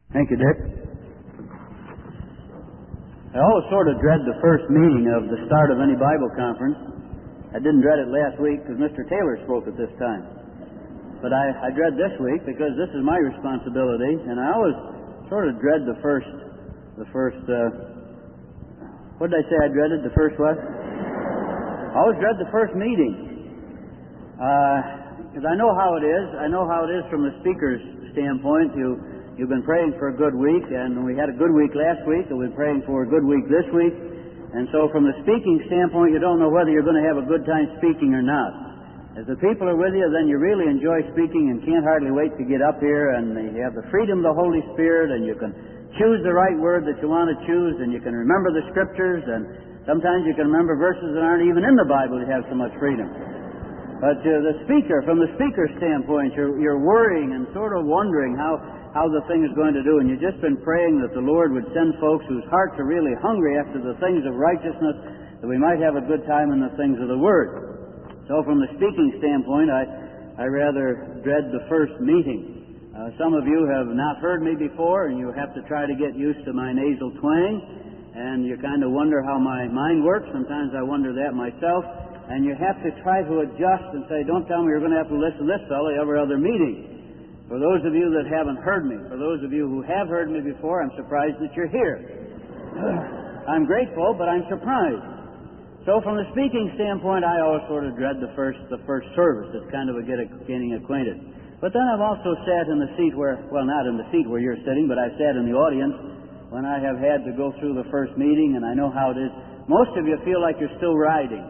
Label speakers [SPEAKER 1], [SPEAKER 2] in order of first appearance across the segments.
[SPEAKER 1] Thank you, Dick. I always sort of dread the first meeting of the start of any Bible conference. I didn't dread it last week because Mr. Taylor spoke at this time. But I dread this week because this is my responsibility, and I always sort of dread the first, what did I say I dreaded? The first what? I always dread the first meeting. Because I know how it is. I know how it is from the speaker's standpoint. You've been praying for a good week, and we had a good week last week, and we're praying for a good week this week. And so from the speaking standpoint, you don't know whether you're going to have a good time speaking or not. As the people are with you, then you really enjoy speaking and can't hardly wait to get up here, and you have the freedom of the Holy Spirit, and you can choose the right word that you want to choose, and you can remember the Scriptures, and sometimes you can remember verses that aren't even in the Bible. You have so much freedom. But the speaker, from the speaker's standpoint, you're worrying and sort of wondering how the thing is going to do, and you've just been praying that the Lord would send folks whose hearts are really hungry after the things of righteousness, that we might have a good time in the things of the Word. So from the speaking standpoint, I rather dread the first meeting. Some of you have not heard me before, and you have to try to get used to my nasal twang, and you kind of wonder how my mind works. Sometimes I wonder that myself. And you have to try to adjust and say, don't tell me you're going to have to listen to this fellow every other meeting. For those of you that haven't heard me, for those of you who have heard me before, I'm surprised that you're here. I'm grateful, but I'm surprised. So from the speaking standpoint, I always sort of dread the first service. It's kind of a getting acquainted. But then I've also sat in the seat where, well, not in the seat where you're sitting, but I've sat in the audience when I have had to go through the first meeting, and I know how it is. Most of you feel like you're still riding.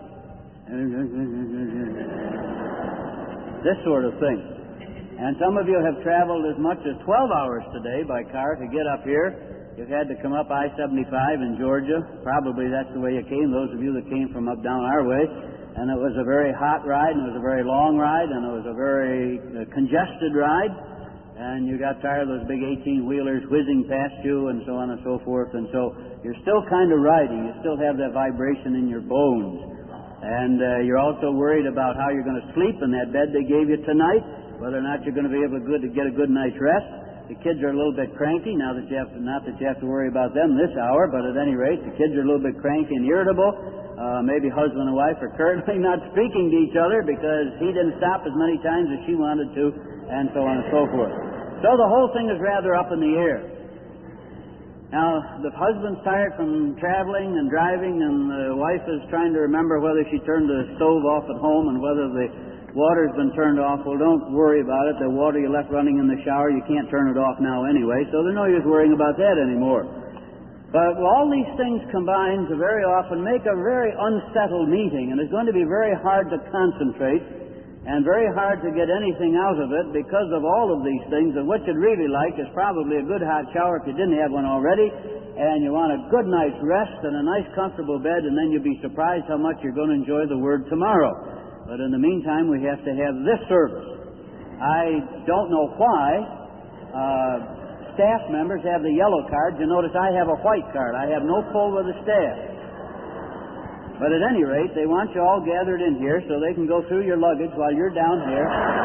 [SPEAKER 1] This sort of thing. And some of you have traveled as much as 12 hours today by car to get up here. You've had to come up I-75 in Georgia. Probably that's the way you came, those of you that came from up down our way. And it was a very hot ride, and it was a very long ride, and it was a very congested ride. And you got tired of those big 18-wheelers whizzing past you and so on and so forth. And so you're still kind of riding. You still have that vibration in your bones. And you're also worried about how you're going to sleep in that bed they gave you tonight, whether or not you're going to be able to get a good night's rest. The kids are a little bit cranky, not that you have to worry about them this hour, but at any rate, the kids are a little bit cranky and irritable. Maybe husband and wife are currently not speaking to each other because he didn't stop as many times as she wanted to, and so on and so forth. So the whole thing is rather up in the air. Now, the husband's tired from traveling and driving, and the wife is trying to remember whether she turned the stove off at home and whether the water's been turned off. Well, don't worry about it. The water you left running in the shower, you can't turn it off now anyway, so there's no use worrying about that anymore. But all these things combined to very often make a very unsettled meeting, and it's going to be very hard to concentrate and very hard to get anything out of it because of all of these things. And what you'd really like is probably a good hot shower if you didn't have one already, and you want a good night's rest and a nice comfortable bed, and then you'll be surprised how much you're going to enjoy the Word tomorrow. But in the meantime, we have to have this service. I don't know why staff members have the yellow cards. You notice I have a white card. I have no pull with the staff. But at any rate, they want you all gathered in here so they can go through your luggage while you're down here.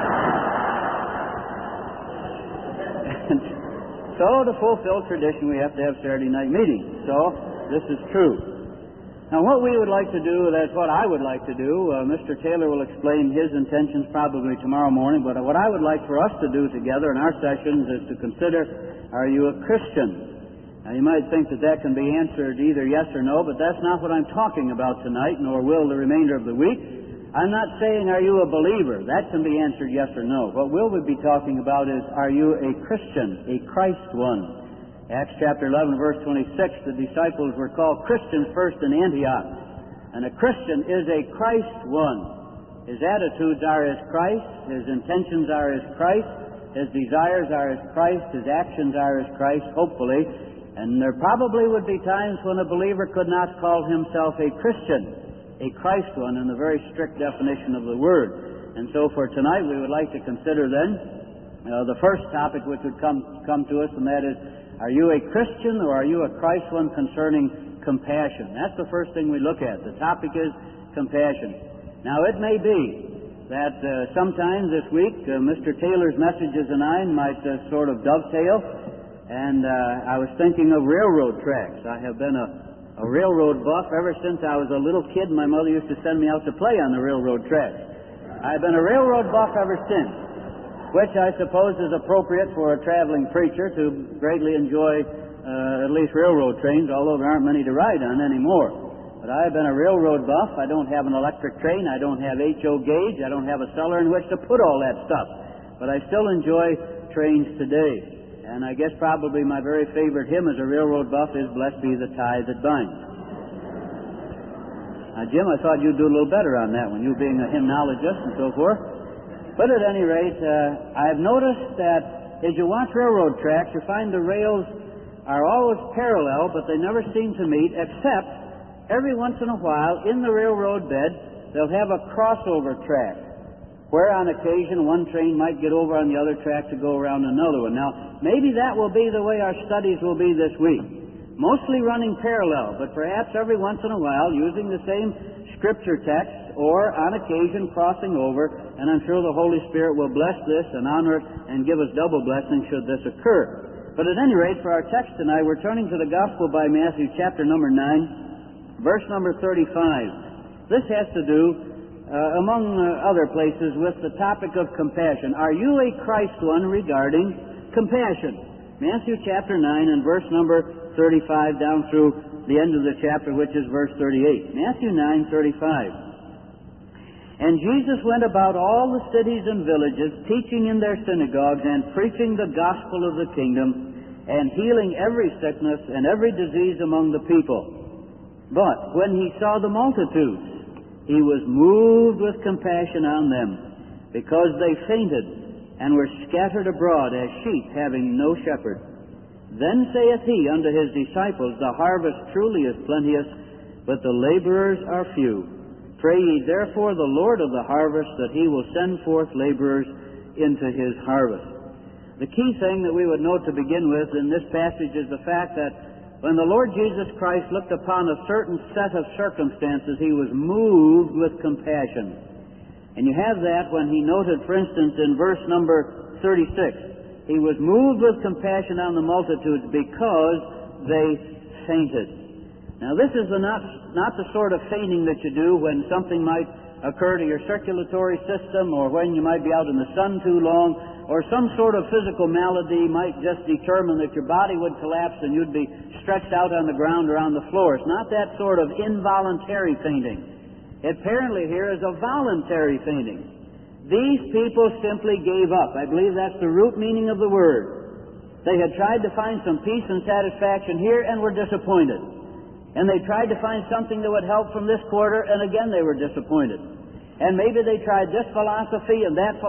[SPEAKER 1] So to fulfill tradition, we have to have Saturday night meetings. So this is true. Now what we would like to do, that's what I would like to do. Mr. Taylor will explain his intentions probably tomorrow morning, but what I would like for us to do together in our sessions is to consider, are you a Christian? Now, you might think that can be answered either yes or no, but that's not what I'm talking about tonight, nor will the remainder of the week. I'm not saying, are you a believer? That can be answered yes or no. What we'll be talking about is, are you a Christian, a Christ one? Acts chapter 11, verse 26, the disciples were called Christians first in Antioch. And a Christian is a Christ one. His attitudes are as Christ, his intentions are as Christ, his desires are as Christ, his actions are as Christ, hopefully. And there probably would be times when a believer could not call himself a Christian, a Christ one, in the very strict definition of the word. And so for tonight, we would like to consider then the first topic which would come to us, and that is, are you a Christian or are you a Christ one concerning compassion? That's the first thing we look at. The topic is compassion. Now, it may be that sometime this week, Mr. Taylor's messages and mine might sort of dovetail. and I was thinking of railroad tracks. I have been a railroad buff ever since I was a little kid. My mother used to send me out to play on the railroad tracks. I've been a railroad buff ever since, which I suppose is appropriate for a traveling preacher to greatly enjoy at least railroad trains, although there aren't many to ride on anymore. But I've been a railroad buff. I don't have an electric train. I don't have HO gauge. I don't have a cellar in which to put all that stuff. But I still enjoy trains today. And I guess probably my very favorite hymn as a railroad buff is Blessed Be the Tie That Binds. Now, Jim, I thought you'd do a little better on that one, you being a hymnologist and so forth. But at any rate, I've noticed that as you watch railroad tracks, you find the rails are always parallel, but they never seem to meet, except every once in a while, in the railroad bed, they'll have a crossover track, where on occasion one train might get over on the other track to go around another one. Now, maybe that will be the way our studies will be this week. Mostly running parallel, but perhaps every once in a while using the same scripture text, or on occasion crossing over, and I'm sure the Holy Spirit will bless this and honor it and give us double blessing should this occur. But at any rate, for our text tonight, we're turning to the Gospel by Matthew, chapter number 9, verse number 35. This has to do, among other places, with the topic of compassion. Are you a Christ one regarding compassion? Matthew chapter 9 and verse number 35 down through the end of the chapter, which is verse 38. Matthew 9:35. And Jesus went about all the cities and villages, teaching in their synagogues and preaching the gospel of the kingdom, and healing every sickness and every disease among the people. But when he saw the multitudes, he was moved with compassion on them, because they fainted and were scattered abroad as sheep having no shepherd. Then saith he unto his disciples, The harvest truly is plenteous, but the laborers are few. Pray ye therefore the Lord of the harvest that he will send forth laborers into his harvest. The key thing that we would note to begin with in this passage is the fact that when the Lord Jesus Christ looked upon a certain set of circumstances, he was moved with compassion. And you have that when he noted, for instance, in verse number 36, he was moved with compassion on the multitudes because they fainted. Now, this is not the sort of fainting that you do when something might occur to your circulatory system, or when you might be out in the sun too long, or some sort of physical malady might just determine that your body would collapse and you'd be stretched out on the ground or on the floor. It's not that sort of involuntary fainting. Apparently here is a voluntary fainting. These people simply gave up. I believe that's the root meaning of the word. They had tried to find some peace and satisfaction here and were disappointed. And they tried to find something that would help from this quarter, and again they were disappointed. And maybe they tried this philosophy and this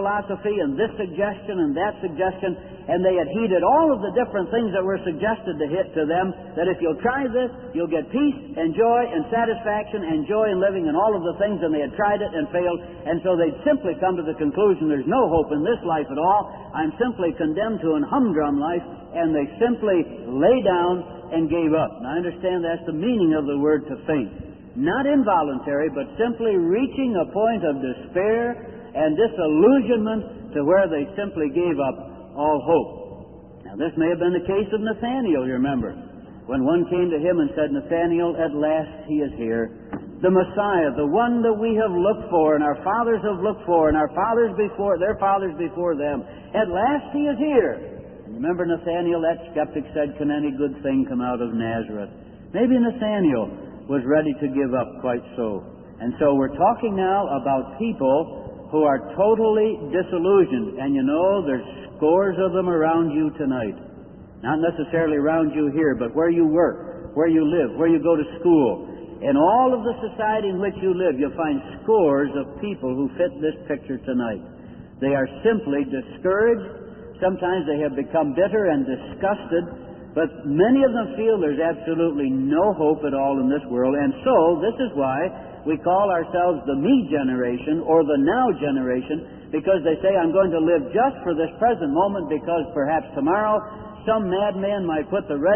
[SPEAKER 1] suggestion and that suggestion, and they had heeded all of the different things that were suggested to them, that if you'll try this, you'll get peace and joy and satisfaction and joy in living and all of the things, and they had tried it and failed, and so they'd simply come to the conclusion, there's no hope in this life at all, I'm simply condemned to an humdrum life, and they simply lay down and gave up. Now, I understand that's the meaning of the word to faint. Not involuntary, but simply reaching a point of despair and disillusionment to where they simply gave up all hope. Now, this may have been the case of Nathanael, you remember, when one came to him and said, Nathanael, at last he is here. The Messiah, the one that we have looked for, and our fathers have looked for, and their fathers before them. At last he is here. And remember Nathanael, that skeptic said, can any good thing come out of Nazareth? Maybe Nathanael was ready to give up, quite so. And so we're talking now about people who are totally disillusioned. And you know, there's scores of them around you tonight. Not necessarily around you here, but where you work, where you live, where you go to school. In all of the society in which you live, you'll find scores of people who fit this picture tonight. They are simply discouraged. Sometimes they have become bitter and disgusted. But many of them feel there's absolutely no hope at all in this world. And so, this is why we call ourselves the me generation, or the now generation, because they say, I'm going to live just for this present moment, because perhaps tomorrow some madman might push the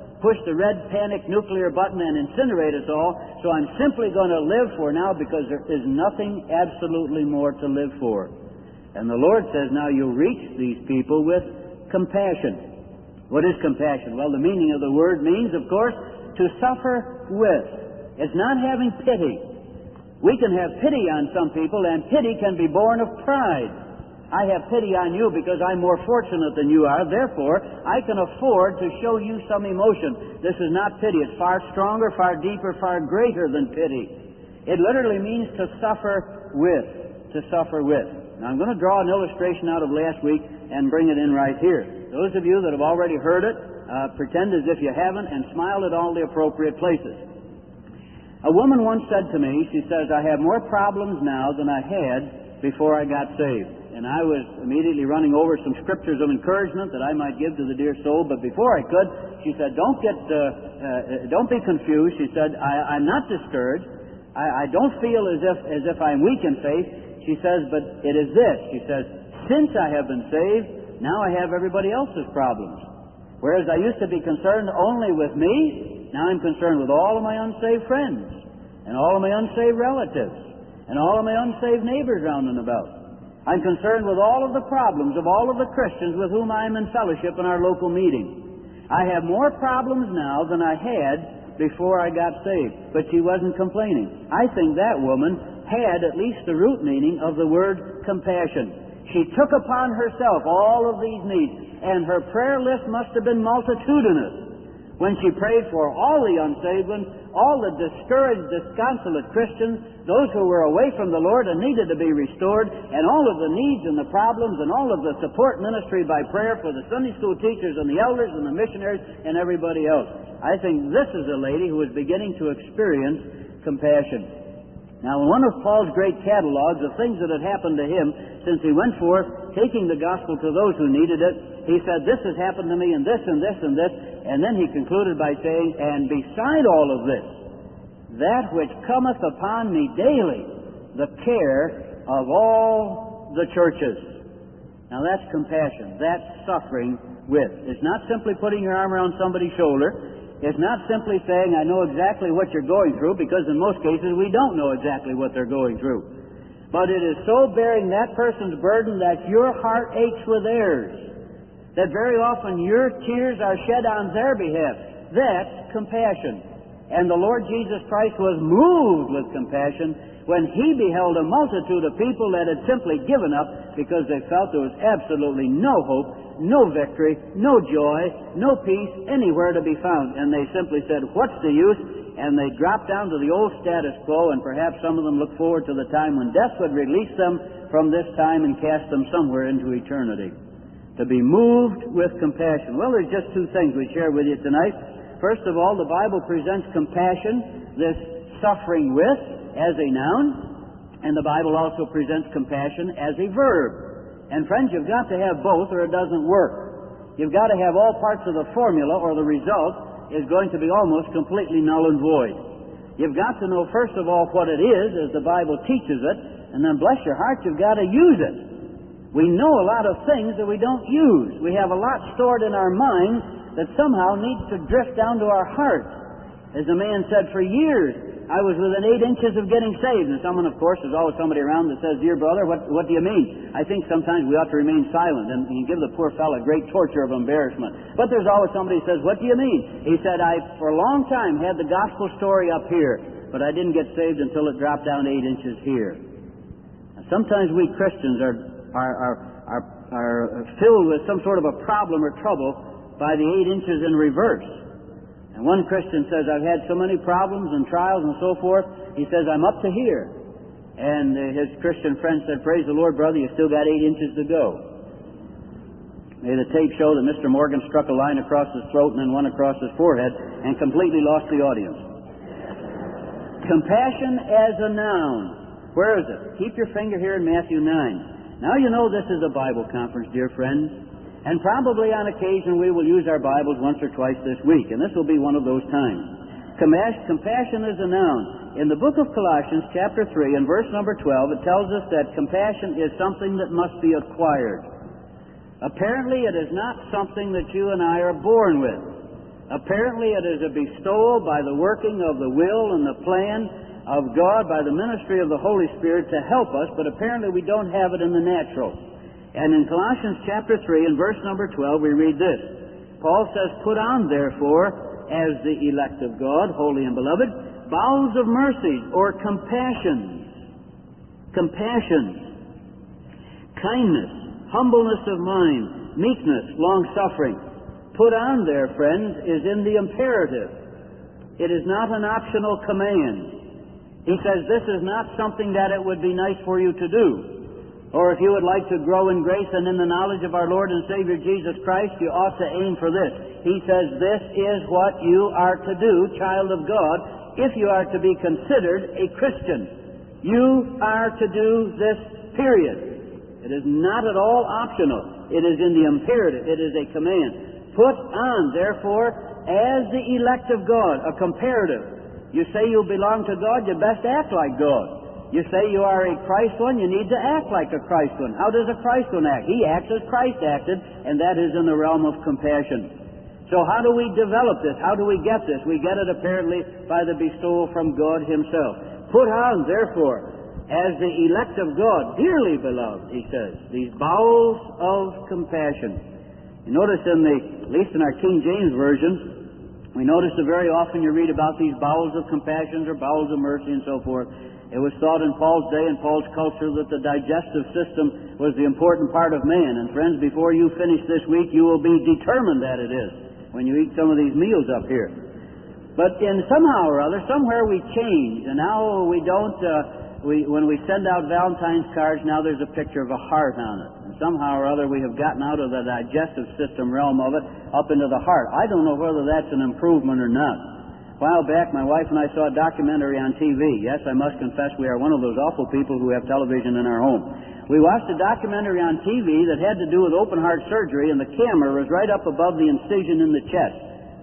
[SPEAKER 1] red panic nuclear button and incinerate us all, so I'm simply going to live for now, because there is nothing absolutely more to live for. And the Lord says, now you reach these people with compassion. What is compassion? Well, the meaning of the word means, of course, to suffer with. It's not having pity. We can have pity on some people, and pity can be born of pride. I have pity on you because I'm more fortunate than you are. Therefore, I can afford to show you some emotion. This is not pity. It's far stronger, far deeper, far greater than pity. It literally means to suffer with. To suffer with. Now, I'm going to draw an illustration out of last week and bring it in right here. Those of you that have already heard it, pretend as if you haven't and smile at all the appropriate places. A woman once said to me, she says, I have more problems now than I had before I got saved. And I was immediately running over some scriptures of encouragement that I might give to the dear soul. But before I could, she said, don't be confused. She said, I'm not discouraged. I don't feel as if I'm weak in faith. She says, but it is this. She says, since I have been saved, now I have everybody else's problems. Whereas I used to be concerned only with me, now I'm concerned with all of my unsaved friends, and all of my unsaved relatives, and all of my unsaved neighbors round and about. I'm concerned with all of the problems of all of the Christians with whom I am in fellowship in our local meeting. I have more problems now than I had before I got saved. But she wasn't complaining. I think that woman had at least the root meaning of the word compassion. She took upon herself all of these needs, and her prayer list must have been multitudinous when she prayed for all the unsaved ones, all the discouraged, disconsolate Christians, those who were away from the Lord and needed to be restored, and all of the needs and the problems and all of the support ministry by prayer for the Sunday school teachers and the elders and the missionaries and everybody else. I think this is a lady who is beginning to experience compassion. Now, in one of Paul's great catalogs of things that had happened to him since he went forth taking the gospel to those who needed it, he said, this has happened to me and this and this and this, and then he concluded by saying, and beside all of this, that which cometh upon me daily, the care of all the churches. Now that's compassion. That's suffering with. It's not simply putting your arm around somebody's shoulder. It's not simply saying, I know exactly what you're going through, because in most cases we don't know exactly what they're going through. But it is so bearing that person's burden that your heart aches with theirs, that very often your tears are shed on their behalf. That's compassion. And the Lord Jesus Christ was moved with compassion when He beheld a multitude of people that had simply given up because they felt there was absolutely no hope, no victory, no joy, no peace anywhere to be found. And they simply said, what's the use? And they dropped down to the old status quo, and perhaps some of them looked forward to the time when death would release them from this time and cast them somewhere into eternity. To be moved with compassion. Well, there's just two things we share with you tonight. First of all, the Bible presents compassion, this suffering with, as a noun, and the Bible also presents compassion as a verb. And friends, you've got to have both or it doesn't work. You've got to have all parts of the formula or the result is going to be almost completely null and void. You've got to know first of all what it is as the Bible teaches it, and then bless your heart, you've got to use it. We know a lot of things that we don't use. We have a lot stored in our minds that somehow needs to drift down to our hearts. As the man said, for years I was within 8 inches of getting saved. And someone, of course, there's always somebody around that says, dear brother, what do you mean? I think sometimes we ought to remain silent and give the poor fellow great torture of embarrassment. But there's always somebody who says, what do you mean? He said, I, for a long time, had the gospel story up here, but I didn't get saved until it dropped down 8 inches here. Now, sometimes we Christians are filled with some sort of a problem or trouble by the 8 inches in reverse. And one Christian says, I've had so many problems and trials and so forth. He says, I'm up to here. And his Christian friend said, praise the Lord, brother, you still got 8 inches to go. May the tape show that Mr. Morgan struck a line across his throat and then one across his forehead and completely lost the audience. Compassion as a noun. Where is it? Keep your finger here in Matthew 9. Now you know this is a Bible conference, dear friends. And probably on occasion we will use our Bibles once or twice this week, and this will be one of those times. Compassion is a noun. In the book of Colossians, chapter 3, and verse number 12, it tells us that compassion is something that must be acquired. Apparently it is not something that you and I are born with. Apparently it is a bestowal by the working of the will and the plan of God, by the ministry of the Holy Spirit to help us, but apparently we don't have it in the natural. And in Colossians chapter 3 and verse number 12 we read this, Paul says, put on, therefore, as the elect of God, holy and beloved, bowels of mercy, or compassions, kindness, humbleness of mind, meekness, long-suffering. Put on there, friends, is in the imperative. It is not an optional command. He says this is not something that it would be nice for you to do. Or if you would like to grow in grace and in the knowledge of our Lord and Savior Jesus Christ, you ought to aim for this. He says this is what you are to do, child of God, if you are to be considered a Christian. You are to do this, period. It is not at all optional. It is in the imperative. It is a command. Put on, therefore, as the elect of God, a comparative. You say you belong to God, you best act like God. You say you are a Christ one, you need to act like a Christ one. How does a Christ one act? He acts as Christ acted, and that is in the realm of compassion. So how do we develop this? How do we get this? We get it apparently by the bestowal from God Himself. Put on, therefore, as the elect of God, dearly beloved, he says, these bowels of compassion. You notice at least in our King James Version, we notice that very often you read about these bowels of compassion or bowels of mercy and so forth. It was thought in Paul's day and Paul's culture that the digestive system was the important part of man. And friends, before you finish this week, you will be determined that it is when you eat some of these meals up here. But in somehow or other, somewhere we change. And now we don't, when we send out Valentine's cards, now there's a picture of a heart on it. And somehow or other we have gotten out of the digestive system realm of it up into the heart. I don't know whether that's an improvement or not. A while back, my wife and I saw a documentary on TV. Yes, I must confess we are one of those awful people who have television in our home. We watched a documentary on TV that had to do with open heart surgery, and the camera was right up above the incision in the chest.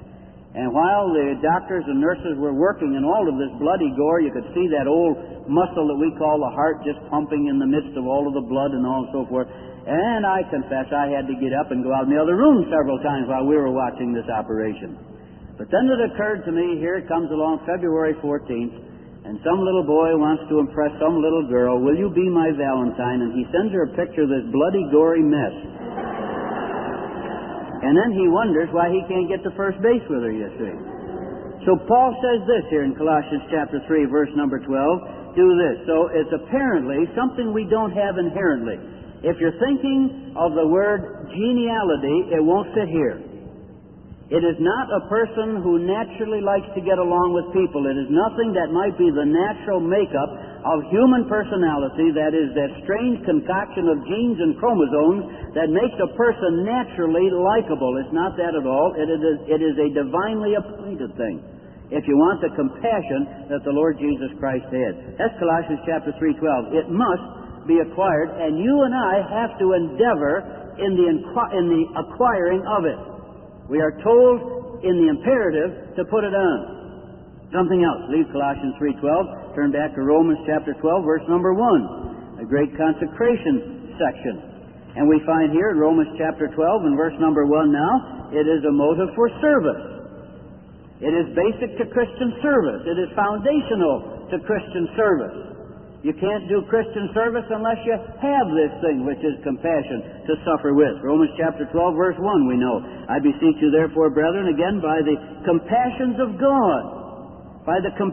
[SPEAKER 1] And while the doctors and nurses were working in all of this bloody gore, you could see that old muscle that we call the heart just pumping in the midst of all of the blood and all and so forth. And I confess I had to get up and go out in the other room several times while we were watching this operation. But then it occurred to me, here it comes along February 14th, and some little boy wants to impress some little girl, will you be my Valentine? And he sends her a picture of this bloody, gory mess. And then he wonders why he can't get to first base with her, you see. So Paul says this here in Colossians chapter 3, verse number 12, do this. So it's apparently something we don't have inherently. If you're thinking of the word geniality, it won't fit here. It is not a person who naturally likes to get along with people. It is nothing that might be the natural makeup of human personality, that is, that strange concoction of genes and chromosomes that makes a person naturally likable. It's not that at all. It is a divinely appointed thing, if you want the compassion that the Lord Jesus Christ had. That's Colossians chapter 3:12. It must be acquired, and you and I have to endeavor in the acquiring of it. We are told in the imperative to put it on. Something else. Leave Colossians 3:12. Turn back to Romans chapter 12, verse number 1. A great consecration section. And we find here in Romans chapter 12 and verse number 1 now, it is a motive for service. It is basic to Christian service. It is foundational to Christian service. You can't do Christian service unless you have this thing, which is compassion to suffer with. Romans chapter 12, verse 1, we know. I beseech you, therefore, brethren, again, by the compassions of God,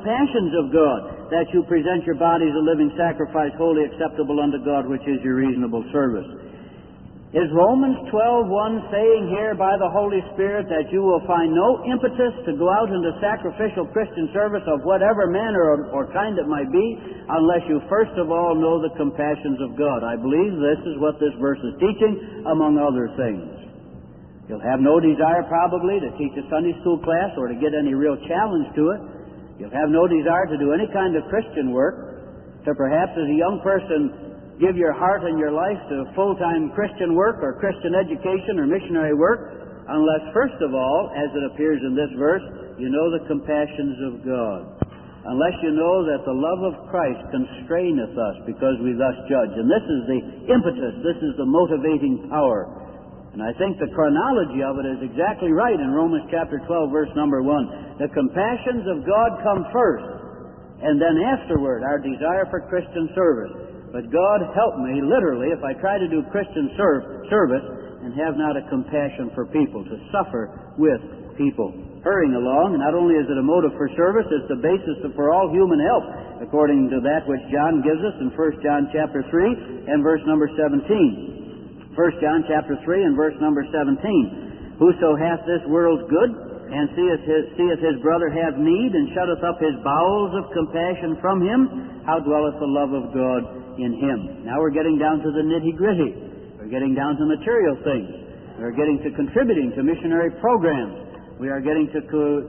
[SPEAKER 1] that you present your bodies a living sacrifice, wholly acceptable unto God, which is your reasonable service. Is Romans 12:1 saying here by the Holy Spirit that you will find no impetus to go out into sacrificial Christian service of whatever manner or kind it might be unless you first of all know the compassions of God? I believe this is what this verse is teaching, among other things. You'll have no desire probably to teach a Sunday school class or to get any real challenge to it. You'll have no desire to do any kind of Christian work, to perhaps as a young person give your heart and your life to full-time Christian work or Christian education or missionary work, unless first of all, as it appears in this verse, you know the compassions of God. Unless you know that the love of Christ constraineth us because we thus judge. And this is the impetus, this is the motivating power. And I think the chronology of it is exactly right in Romans chapter 12, verse number 1. The compassions of God come first, and then afterward our desire for Christian service. But God help me, literally, if I try to do Christian service and have not a compassion for people, to suffer with people. Hurrying along, not only is it a motive for service, it's the basis for all human help, according to that which John gives us in 1 John chapter 3 and verse number 17. 1 John chapter 3 and verse number 17. Whoso hath this world's good, and seeth his brother have need, and shutteth up his bowels of compassion from him, how dwelleth the love of God in him? Now we're getting down to the nitty-gritty. We're getting down to material things. We're getting to contributing to missionary programs. We are getting to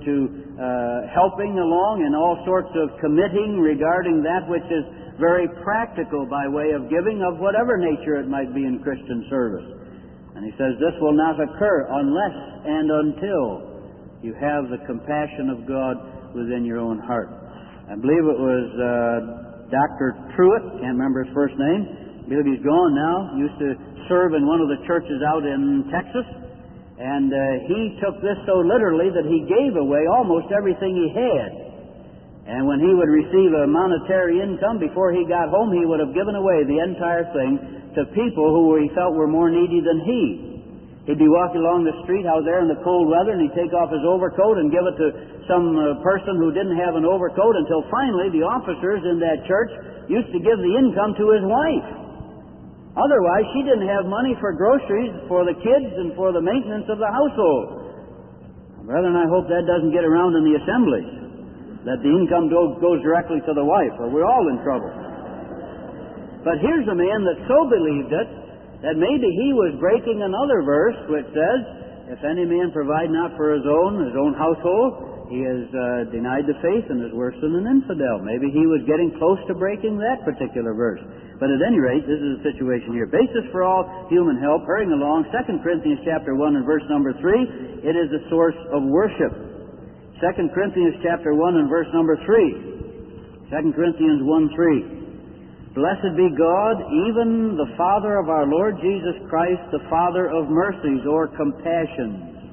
[SPEAKER 1] helping along in all sorts of committing regarding that which is very practical by way of giving of whatever nature it might be in Christian service. And he says this will not occur unless and until you have the compassion of God within your own heart. I believe it was Dr. Truitt, can't remember his first name. I believe he's gone now. He used to serve in one of the churches out in Texas. And he took this so literally that he gave away almost everything he had. And when he would receive a monetary income before he got home, he would have given away the entire thing to people who he felt were more needy than he. He'd be walking along the street out there in the cold weather, and he'd take off his overcoat and give it to some person who didn't have an overcoat, until finally the officers in that church used to give the income to his wife. Otherwise, she didn't have money for groceries for the kids and for the maintenance of the household. Brethren, I hope that doesn't get around in the assemblies, that the income goes directly to the wife, or we're all in trouble. But here's a man that so believed it that maybe he was breaking another verse which says, if any man provide not for his own household, he has denied the faith and is worse than an infidel. Maybe he was getting close to breaking that particular verse. But at any rate, this is the situation here. Basis for all human help, hurrying along, 2 Corinthians chapter 1 and verse number 3, it is the source of worship. 2 Corinthians chapter 1 and verse number 3. 2 Corinthians 1:3. Blessed be God, even the Father of our Lord Jesus Christ, the Father of mercies or compassions,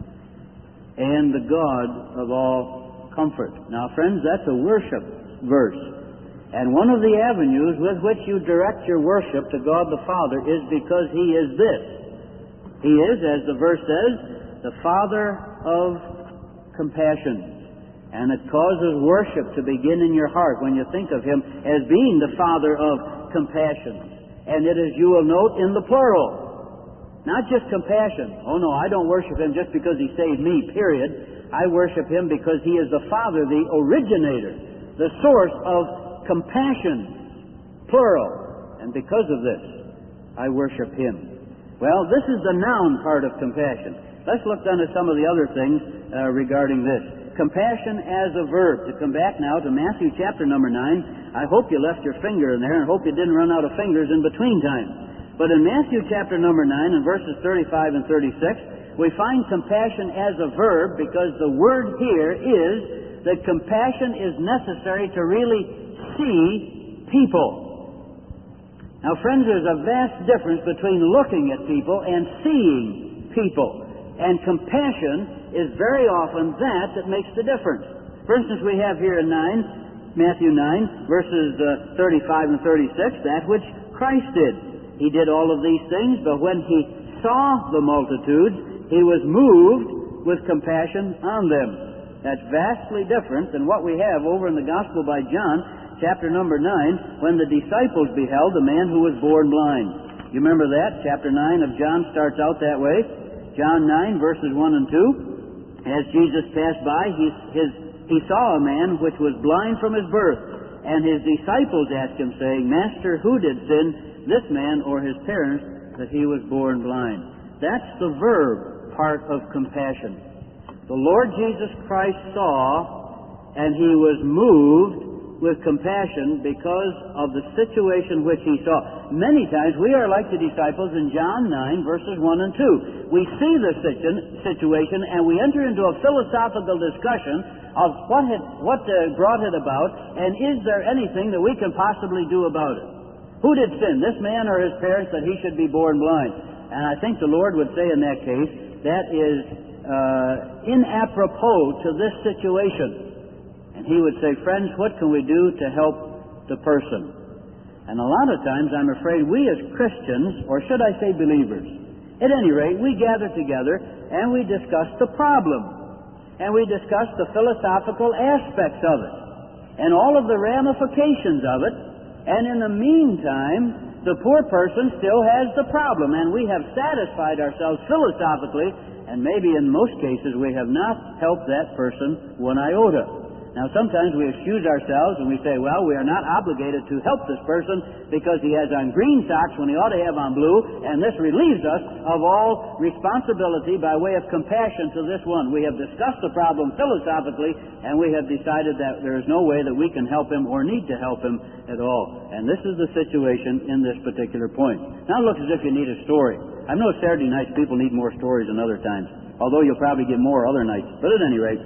[SPEAKER 1] and the God of all comfort. Now, friends, that's a worship verse. And one of the avenues with which you direct your worship to God the Father is because He is this. He is, as the verse says, the Father of compassion. And it causes worship to begin in your heart when you think of Him as being the Father of compassion. And it is, you will note, in the plural. Not just compassion. Oh no, I don't worship Him just because He saved me, period. I worship Him because He is the Father, the originator, the source of compassion, plural. And because of this, I worship Him. Well, this is the noun part of compassion. Let's look then at some of the other things regarding this. Compassion as a verb. To come back now to Matthew chapter number 9, I hope you left your finger in there and hope you didn't run out of fingers in between time. But in Matthew chapter number 9 and verses 35 and 36, we find compassion as a verb because the word here is that compassion is necessary to really see people. Now, friends, there's a vast difference between looking at people and seeing people. And compassion is very often that makes the difference. For instance, we have here in Matthew 9, verses 35 and 36, that which Christ did. He did all of these things, but when He saw the multitudes, He was moved with compassion on them. That's vastly different than what we have over in the Gospel by John, chapter number 9, when the disciples beheld the man who was born blind. You remember that? Chapter 9 of John starts out that way. John 9, verses 1 and 2. As Jesus passed by, he saw a man which was blind from his birth. And His disciples asked Him, saying, Master, who did sin, this man or his parents, that he was born blind? That's the verb part of compassion. The Lord Jesus Christ saw, and He was moved with compassion because of the situation which He saw. Many times we are like the disciples in John 9, verses 1 and 2. We see the situation and we enter into a philosophical discussion of what brought it about, and is there anything that we can possibly do about it? Who did sin, this man or his parents, that he should be born blind? And I think the Lord would say in that case, that is inapropos to this situation. And He would say, friends, what can we do to help the person? And a lot of times I'm afraid we as Christians, or should I say believers, At any rate, we gathered together and we discussed the problem. And we discussed the philosophical aspects of it and all of the ramifications of it. And in the meantime, the poor person still has the problem. And we have satisfied ourselves philosophically, and maybe in most cases we have not helped that person one iota. Now, sometimes we excuse ourselves and we say, well, we are not obligated to help this person because he has on green socks when he ought to have on blue, and this relieves us of all responsibility by way of compassion to this one. We have discussed the problem philosophically, and we have decided that there is no way that we can help him or need to help him at all. And this is the situation in this particular point. Now, it looks as if you need a story. I know Saturday nights people need more stories than other times, although you'll probably get more other nights. But at any rate,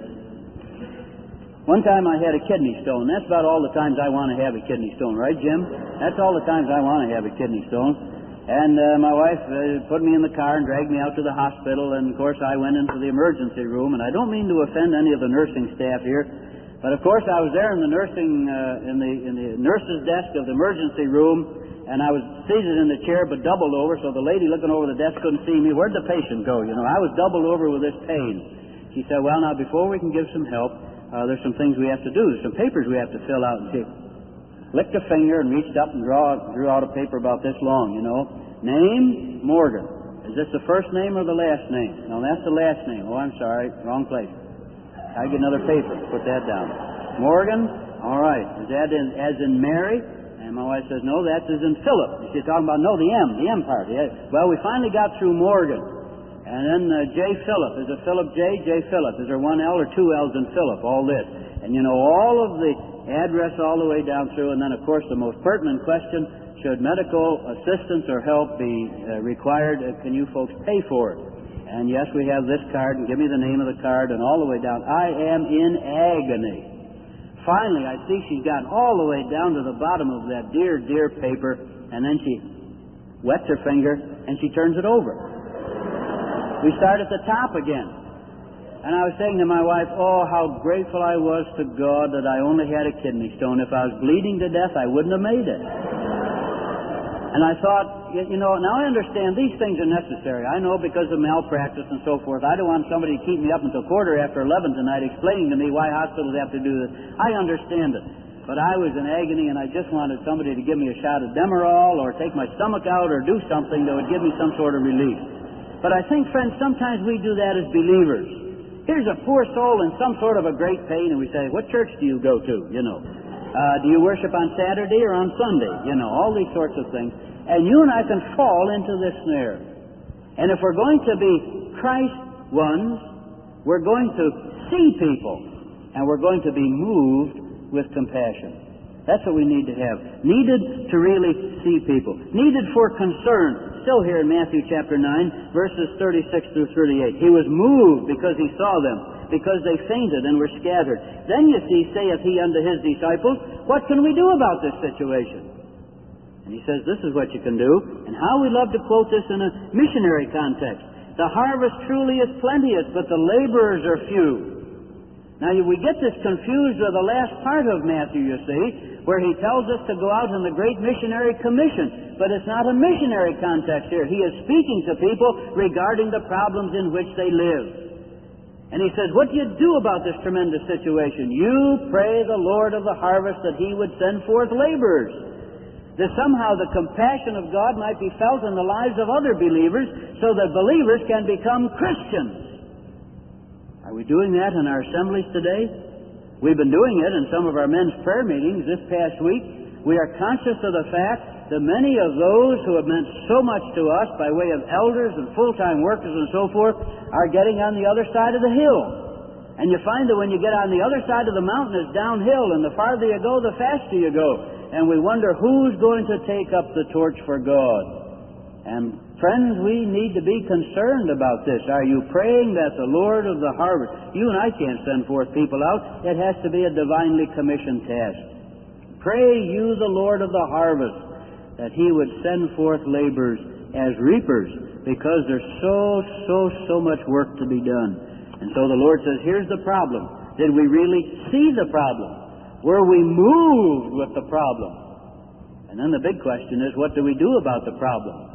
[SPEAKER 1] one time I had a kidney stone. That's about all the times I want to have a kidney stone, right, Jim? That's all the times I want to have a kidney stone. And my wife put me in the car and dragged me out to the hospital, and of course I went into the emergency room. And I don't mean to offend any of the nursing staff here, but of course I was there in the in the nurse's desk of the emergency room, and I was seated in the chair but doubled over, so the lady looking over the desk couldn't see me. Where'd the patient go? You know, I was doubled over with this pain. She said, well, now before we can give some help, there's some things we have to do. There's some papers we have to fill out. And she licked a finger and reached up and drew out a paper about this long, you know. Name, Morgan. Is this the first name or the last name? No, that's the last name. Oh, I'm sorry. Wrong place. I get another paper. Put that down. Morgan. All right. Is that as in Mary? And my wife says, no, that's as in Philip. She's talking about, no, the M part. Yeah. Well, we finally got through Morgan. And then J. Philip. Is it Philip J? J. Philip. Is there one L or two L's in Philip? All this. And you know, all of the address all the way down through. And then, of course, the most pertinent question, should medical assistance or help be required? Can you folks pay for it? And yes, we have this card, and give me the name of the card, and all the way down. I am in agony. Finally, I see she's gotten all the way down to the bottom of that dear, dear paper, and then she wets her finger, and she turns it over. We start at the top again. And I was saying to my wife, oh, how grateful I was to God that I only had a kidney stone. If I was bleeding to death, I wouldn't have made it. And I thought, you know, now I understand these things are necessary. I know because of malpractice and so forth. I don't want somebody to keep me up until 11:15 tonight explaining to me why hospitals have to do this. I understand it. But I was in agony, and I just wanted somebody to give me a shot of Demerol or take my stomach out or do something that would give me some sort of relief. But I think, friends, sometimes we do that as believers. Here's a poor soul in some sort of a great pain, and we say, what church do you go to, you know? Do you worship on Saturday or on Sunday? You know, all these sorts of things. And you and I can fall into this snare. And if we're going to be Christ ones, we're going to see people, and we're going to be moved with compassion. That's what we need to have. Needed to really see people. Needed for concern. Still here in Matthew chapter 9, verses 36 through 38. He was moved because he saw them, because they fainted and were scattered. Then you see, saith he unto his disciples, what can we do about this situation? And he says, this is what you can do. And how we love to quote this in a missionary context. The harvest truly is plenteous, but the laborers are few. Now, we get this confused with the last part of Matthew, you see, where he tells us to go out in the great missionary commission. But it's not a missionary context here. He is speaking to people regarding the problems in which they live. And he says, what do you do about this tremendous situation? You pray the Lord of the harvest that he would send forth laborers, that somehow the compassion of God might be felt in the lives of other believers so that believers can become Christians. Are we doing that in our assemblies today? We've been doing it in some of our men's prayer meetings this past week. We are conscious of the fact that many of those who have meant so much to us by way of elders and full-time workers and so forth are getting on the other side of the hill. And you find that when you get on the other side of the mountain, it's downhill, and the farther you go, the faster you go. And we wonder who's going to take up the torch for God. And friends, we need to be concerned about this. Are you praying that the Lord of the harvest... You and I can't send forth people out. It has to be a divinely commissioned task. Pray you the Lord of the harvest that he would send forth laborers as reapers, because there's so much work to be done. And so the Lord says, here's the problem. Did we really see the problem? Were we moved with the problem? And then the big question is, what do we do about the problem?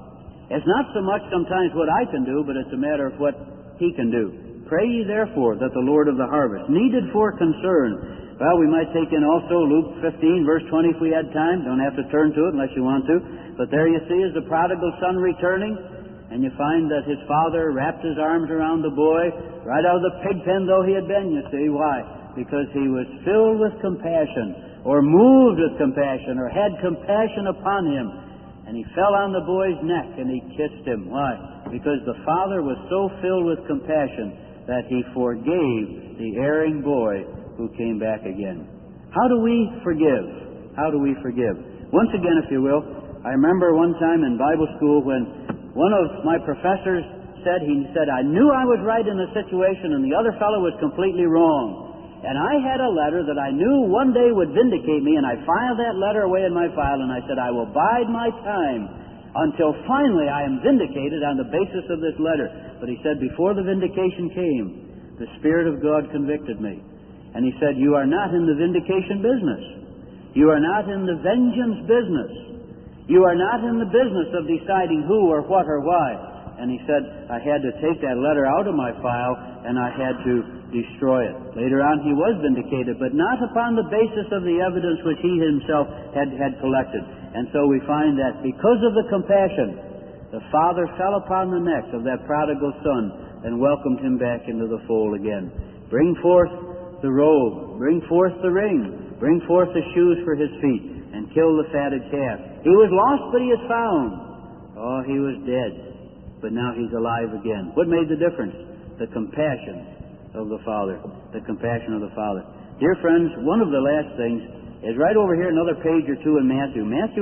[SPEAKER 1] It's not so much sometimes what I can do, but it's a matter of what He can do. Pray ye therefore that the Lord of the harvest, needed for concern. Well, we might take in also Luke 15, verse 20 if we had time. Don't have to turn to it unless you want to. But there you see is the prodigal son returning, and you find that his father wrapped his arms around the boy, right out of the pig pen though he had been, you see. Why? Because he was filled with compassion, or moved with compassion, or had compassion upon him. And he fell on the boy's neck and he kissed him. Why? Because the father was so filled with compassion that he forgave the erring boy who came back again. How do we forgive? How do we forgive? Once again, if you will, I remember one time in Bible school when one of my professors said, I knew I was right in a situation and the other fellow was completely wrong. And I had a letter that I knew one day would vindicate me, and I filed that letter away in my file, and I said, I will bide my time until finally I am vindicated on the basis of this letter. But he said, before the vindication came, the Spirit of God convicted me. And he said, you are not in the vindication business. You are not in the vengeance business. You are not in the business of deciding who or what or why. And he said, I had to take that letter out of my file, and I had to destroy it. Later on he was vindicated, but not upon the basis of the evidence which he himself had collected. And so we find that because of the compassion, the father fell upon the neck of that prodigal son and welcomed him back into the fold again. Bring forth the robe, bring forth the ring, bring forth the shoes for his feet, and kill the fatted calf. He was lost, but he is found. Oh, he was dead, but now he's alive again. What made the difference? The compassion of the Father. The compassion of the Father. Dear friends, one of the last things is right over here, another page or two in Matthew. Matthew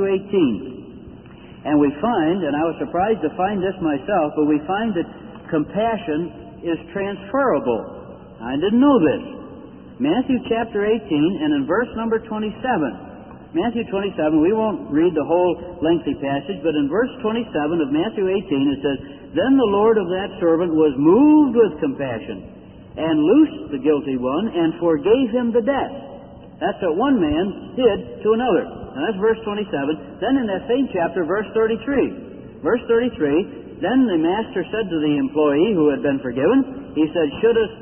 [SPEAKER 1] 18. And we find, and I was surprised to find this myself, but we find that compassion is transferable. I didn't know this. Matthew chapter 18, and in verse number 27. Matthew 27, we won't read the whole lengthy passage, but in verse 27 of Matthew 18 it says, Then the Lord of that servant was moved with compassion, and loosed the guilty one, and forgave him the debt. That's what one man did to another. And that's verse 27. Then in that same chapter, verse 33. Verse 33, then the master said to the employee who had been forgiven, he said, Shouldest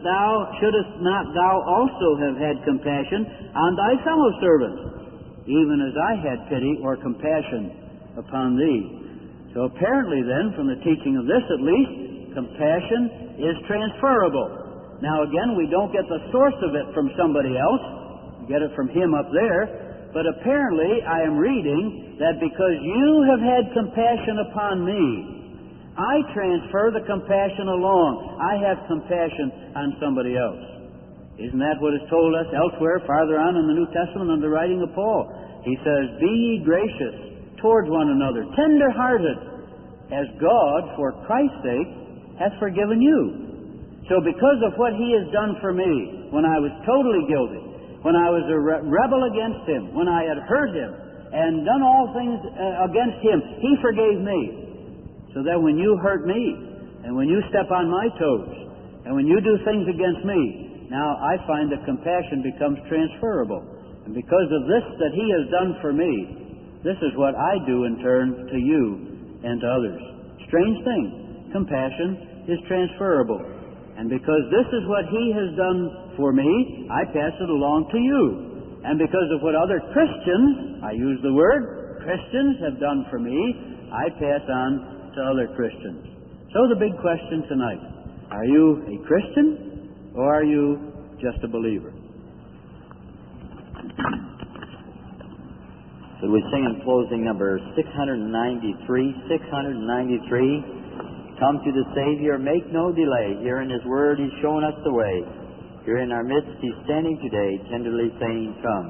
[SPEAKER 1] not thou also have had compassion on thy fellow servants, even as I had pity or compassion upon thee? So apparently then, from the teaching of this at least, compassion is transferable. Now again, we don't get the source of it from somebody else. We get it from him up there. But apparently I am reading that because you have had compassion upon me, I transfer the compassion along. I have compassion on somebody else. Isn't that what is told us elsewhere, farther on in the New Testament, under the writing of Paul? He says, Be ye gracious towards one another, tender-hearted, as God, for Christ's sake, hath forgiven you. So because of what he has done for me, when I was totally guilty, when I was a rebel against him, when I had hurt him and done all things against him, he forgave me. So that when you hurt me, and when you step on my toes, and when you do things against me, now I find that compassion becomes transferable. And because of this that he has done for me, this is what I do in turn to you and to others. Strange thing. Compassion is transferable. And because this is what he has done for me, I pass it along to you. And because of what other Christians, I use the word, Christians have done for me, I pass on to other Christians. So the big question tonight, are you a Christian or are you just a believer?
[SPEAKER 2] So we sing in closing number 693, 693. Come to the Savior, make no delay. Here in His Word He's shown us the way. Here in our midst He's standing today, tenderly saying, Come.